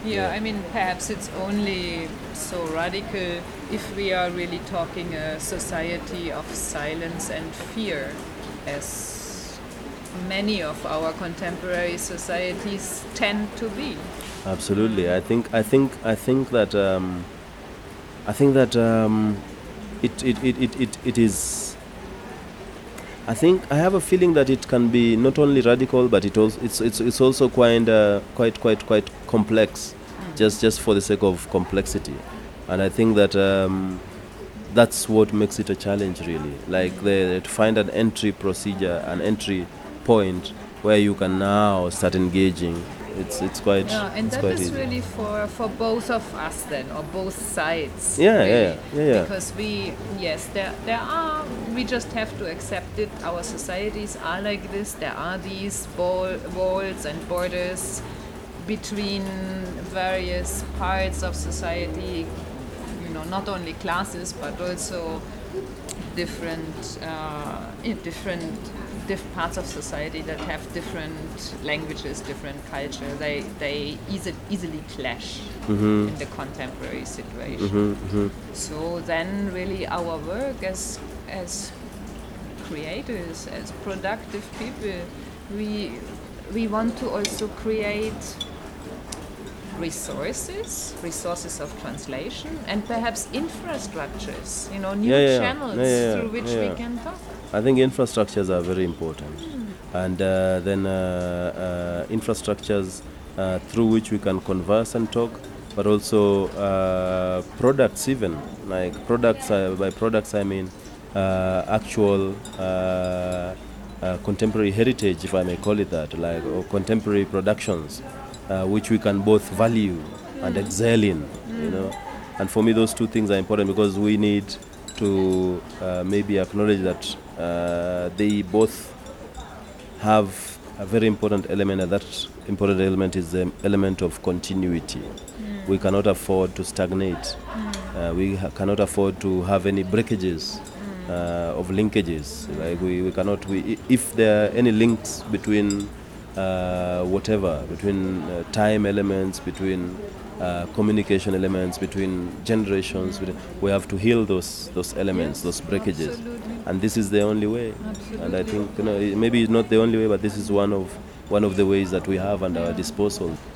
Yeah, I mean, perhaps it's only so radical if we are really talking a society of silence and fear, as many of our contemporary societies tend to be. Absolutely. I think that it is. I have a feeling that it can be not only radical, but it's also quite complex, just for the sake of complexity, and I think that that's what makes it a challenge, really. Like to find an entry procedure, an entry point where you can now start engaging. It's quite Yeah, and it's that quite is easy. really for both of us then, or both sides. Yeah, really. yeah. Because there are, we just have to accept it. Our societies are like this. There are these walls and borders between various parts of society. You know, not only classes but also different parts of society that have different languages, different culture. They easily clash in the contemporary situation. So then, really, our work as creators, as productive people, we want to also create resources of translation, and perhaps infrastructures, new channels through which we can talk. I think infrastructures are very important, and then infrastructures through which we can converse and talk, but also products, even like products. By products, I mean actual contemporary heritage, if I may call it that, like, or contemporary productions, which we can both value and excel in, And for me, those two things are important, because we need to maybe acknowledge that they both have a very important element, and that important element is the element of continuity. We cannot afford to stagnate. We cannot afford to have any breakages of linkages. Like we cannot. If there are any links between between time elements, between communication elements, between generations, we have to heal those elements, those breakages. Absolutely. And this is the only way. Absolutely. And I think maybe not the only way, but this is one of the ways that we have at our disposal.